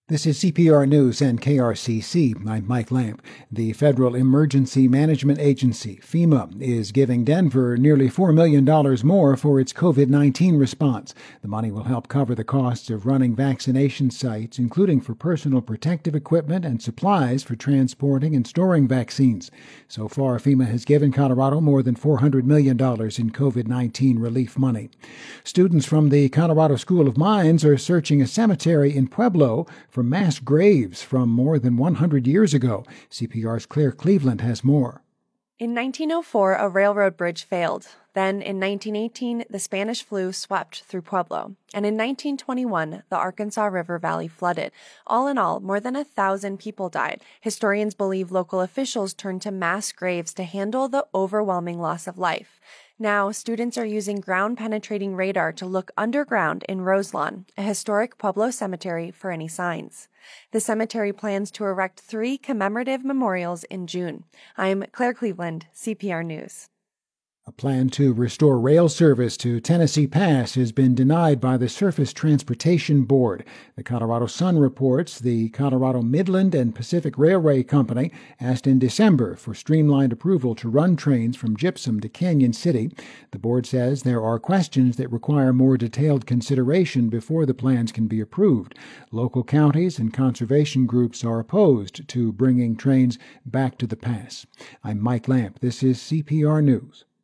This is CPR News and KRCC. I'm Mike Lamp. The Federal Emergency Management Agency, FEMA, is giving Denver nearly $4 million more for its COVID-19 response. The money will help cover the costs of running vaccination sites, including for personal protective equipment and supplies for transporting and storing vaccines. So far, FEMA has given Colorado more than $400 million in COVID-19 relief money. Students from the Colorado School of Mines are searching a cemetery in Pueblo for mass graves from more than 100 years ago. CPR's Claire Cleveland has more. In 1904, a railroad bridge failed. Then, in 1918, the Spanish flu swept through Pueblo. And in 1921, the Arkansas River Valley flooded. All in all, more than 1,000 people died. Historians believe local officials turned to mass graves to handle the overwhelming loss of life. Now, students are using ground-penetrating radar to look underground in Roselawn, a historic Pueblo cemetery, for any signs. The cemetery plans to erect 3 commemorative memorials in June. I'm Claire Cleveland, CPR News. A plan to restore rail service to Tennessee Pass has been denied by the Surface Transportation Board. The Colorado Sun reports the Colorado Midland and Pacific Railway Company asked in December for streamlined approval to run trains from Gypsum to Canyon City. The board says there are questions that require more detailed consideration before the plans can be approved. Local counties and conservation groups are opposed to bringing trains back to the pass. I'm Mike Lamp. This is CPR News.